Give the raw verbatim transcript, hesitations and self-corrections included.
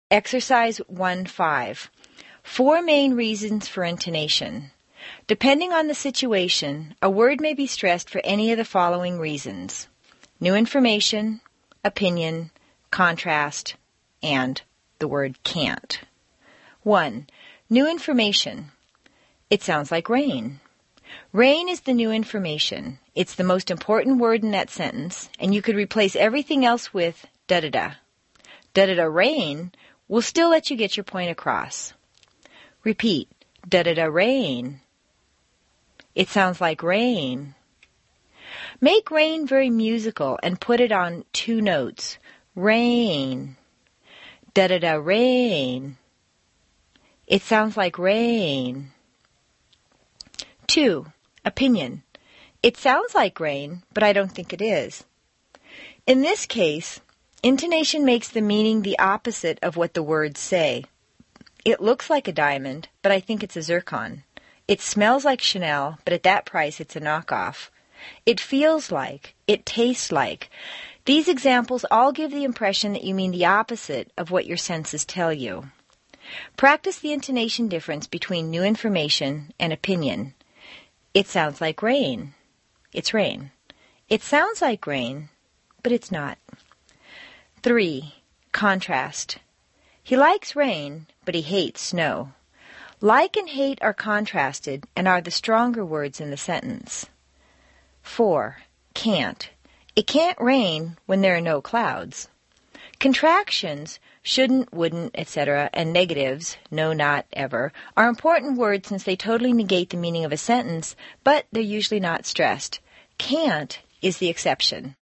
Exercise one five. Four main reasons for intonation. Depending on the situation, a word may be stressed for any of the following reasons: new information, opinion, contrast, and the word can't. one. New information. It sounds like rain. Rain is the new information. It's the most important word in that sentence, and you could replace everything else with da-da-da. Da-da-da rain will still let you get your point across. Repeat, da-da-da rain. It sounds like rain. Make rain very musical and put it on two notes. Rain. Da-da-da rain. It sounds like rain. two. Opinion. It sounds like rain, but I don't think it is. In this case, intonation makes the meaning the opposite of what the words say. It looks like a diamond, but I think it's a zircon. It smells like Chanel, but at that price it's a knockoff. It feels like, it tastes like. These examples all give the impression that you mean the opposite of what your senses tell you. Practice the intonation difference between new information and opinion. It sounds like rain. It's rain. It sounds like rain, but it's not. three. Contrast. He likes rain, but he hates snow. Like and hate are contrasted and are the stronger words in the sentence. four. Can't. It can't rain when there are no clouds. Contractions, shouldn't, wouldn't, et cetera, and negatives, no, not, ever, are important words since they totally negate the meaning of a sentence, but they're usually not stressed. Can't is the exception.